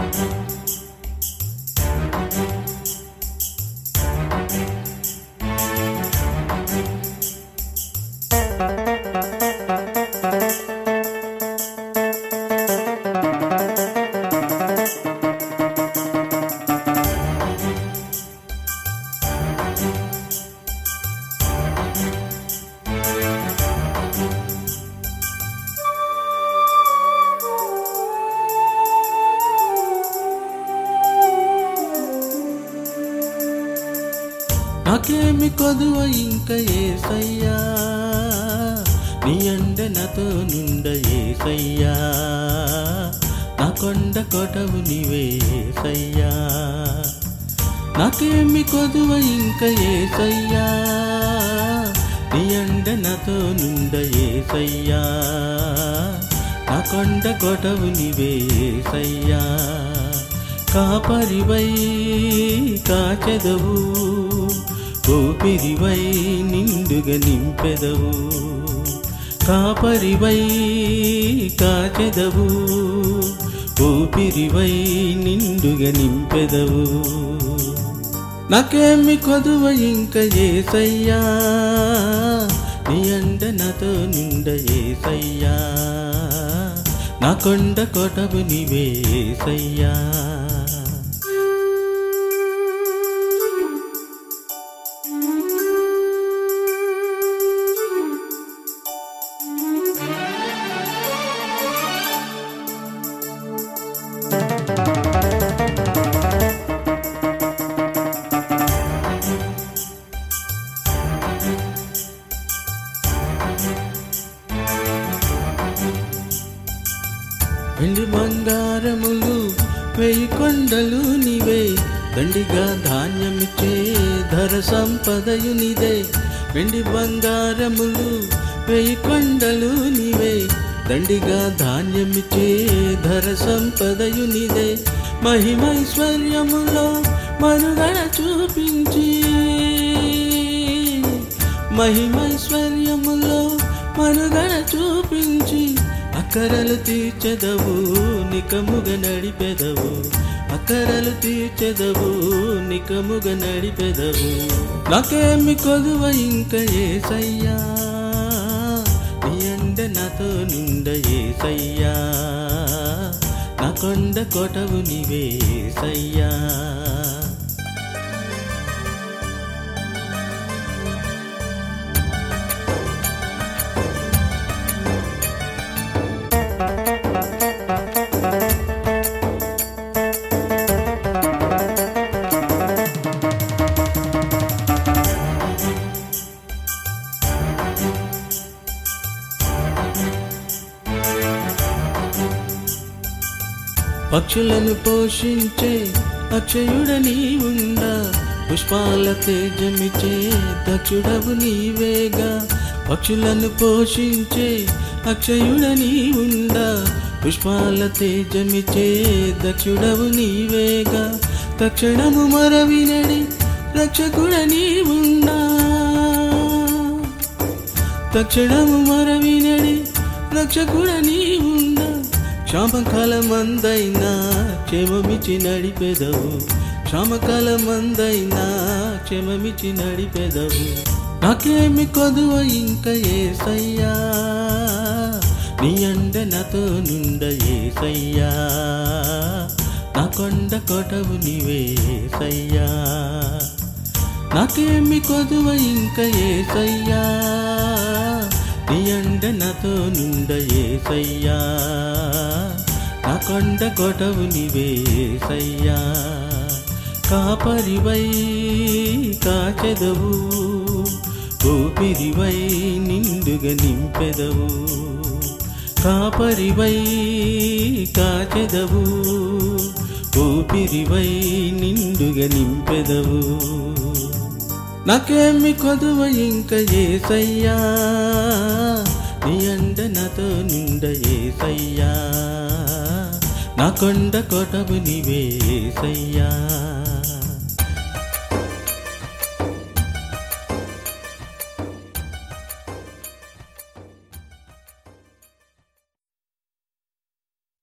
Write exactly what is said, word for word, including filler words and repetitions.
నాకేమి కొదువ ఇంక యేసయ్యా, నీ అండ నాతో నుండ యేసయ్యా, నా కొండ కోటవు నీవే యేసయ్యా. నాకేమి కొదువ ఇంక యేసయ్యా, నీ అండ నాతో నుండ యేసయ్యా, నా కొండ కోటవు నీవే యేసయ్యా. కాపరివై కాచెదవు, ఊపిరివై నిండుగా నింపెదవు. కాపరివై కాచెదవు, ఊపిరివై నిండుగా నింపెదవు. నాకేమి కొదువ ఇంక యేసయ్యా, నీ అండ నాతో నిండ యేసయ్యా, నా కొండ కోటవు నీవే యేసయ్యా. వెండి బంగారములు వెయ్యి కొండలు నీవే, దండిగా ధాన్యమిచ్చే ధర సంపదయు నీదే. వెండి బంగారములు వెయ్యి కొండలు నీవే, దండిగా ధాన్యమిచ్చే ధర సంపదయు నీదే. మహిమైశ్వర్యములో మనుగడ చూపించి, మహిమైశ్వర్యములో మనుగడ చూపించి, అక్కరలు తీర్చెదవు నికముగా నడిపెదవు. అక్కరలు తీర్చెదవు నికముగా నడిపెదవు. నాకేమి కొదువ ఇంక యేసయ్యా, నీ అండ నాతో నిండ యేసయ్యా, నా కొండ కోటవు నీవే యేసయ్యా. పక్షులను పోషించే అక్షయుడ నీవుండా, పుష్పాల తేజమిచ్చే దక్షుడవు నీవేగా. పక్షులను పోషించే అక్షయుడ నీవుండా, పుష్పాల తేజమిచ్చే దక్షుడవు నీవేగా. తక్షణము మరవినడి రక్షకుడ నీవుండా, తక్షణము మరవినడి రక్షకుడ నీవుండా. క్షామకాలమందైనా క్షేమమిచి నడిపెదవు, క్షామకాలమందైనా క్షేమమిచి నడిపెదవు. నాకేమి కొదువ ఇంక యేసయ్యా, నీ అండ నాతో నిండ యేసయ్యా, నా కొండ కోటవు నీవే యేసయ్యా. నాకేమి కొదువ ఇంక యేసయ్యా, నీ అండ నాతో నిండ యేసయ్యా, నా కొండ కోటవు నీవే యేసయ్యా. కాపరివై కాచెదవు, ఊపిరివై నిండుగా నింపెదవు. కాపరివై కాచెదవు, ఊపిరివై నిండుగా నింపెదవు. నాకేమి కొదువ ఇంక యేసయ్యా, నీ అండ నాతో నిండ యేసయ్యా, నా కొండ కోటవు నీవే యేసయ్యా.